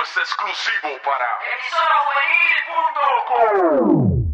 es exclusivo para emisorajuvenil.com.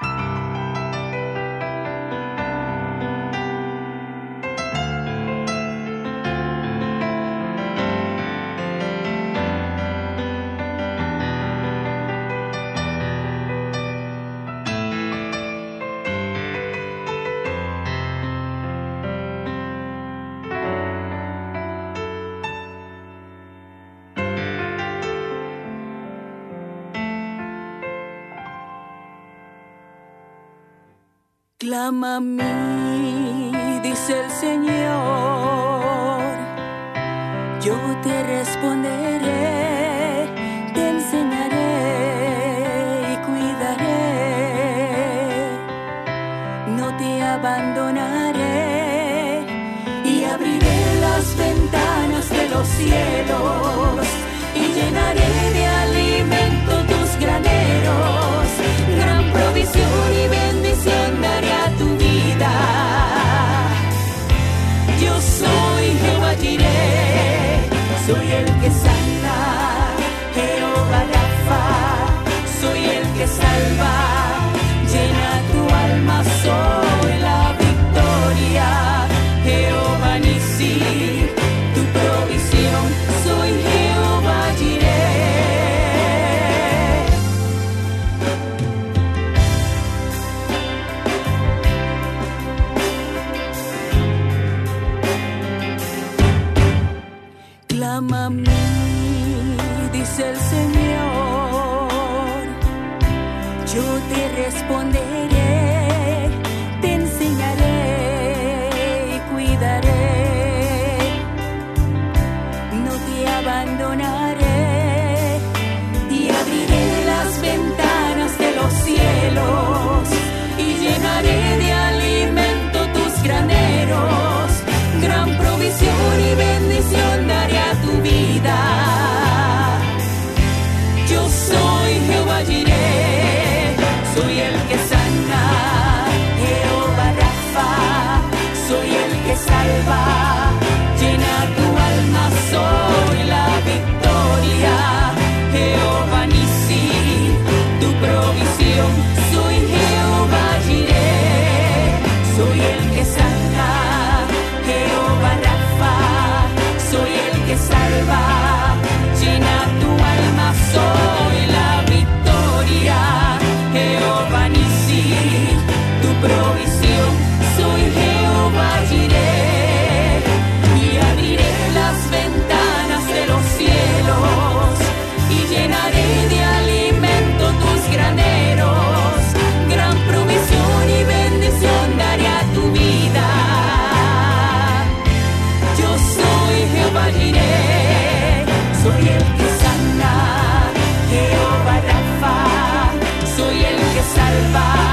Clama a mí, dice el Señor, yo te responderé, te enseñaré y cuidaré, no te abandonaré y abriré las ventanas de los cielos y llenaré de alimento tus graneros, gran provisión y bendición daré a tu vida. Yo soy Jehová Jireh, soy el que sana, Jehová Rafa, soy el que salva, llena tu alma, soy la victoria, Jehová Nissi, tu provisión, soy Jehová Jireh. Clama a mí, dice el Señor, yo te responderé, te enseñaré y cuidaré, no te abandonaré y abriré las ventanas de los cielos y llenaré de alimento tus graneros, gran provisión y bendición daré a tu vida. Yo soy Jehová Jireh, soy el que sana, Jehová Rafa, soy el que salva, llena tu alma, soy la victoria, Jehová Nissi, tu provisión, soy Jehová Jireh, soy el que sana, Jehová Rafa, soy el que salva, llena tu alma, soy la victoria, Jehová Nissi, tu provisión, soy Jehová Jireh, y abriré las ventanas de los cielos y llenaré de alimento tus graneros, gran provisión y bendición daré a tu vida. Yo soy Jehová Jireh, soy el que sana, Jehová Rafa, soy el que salva.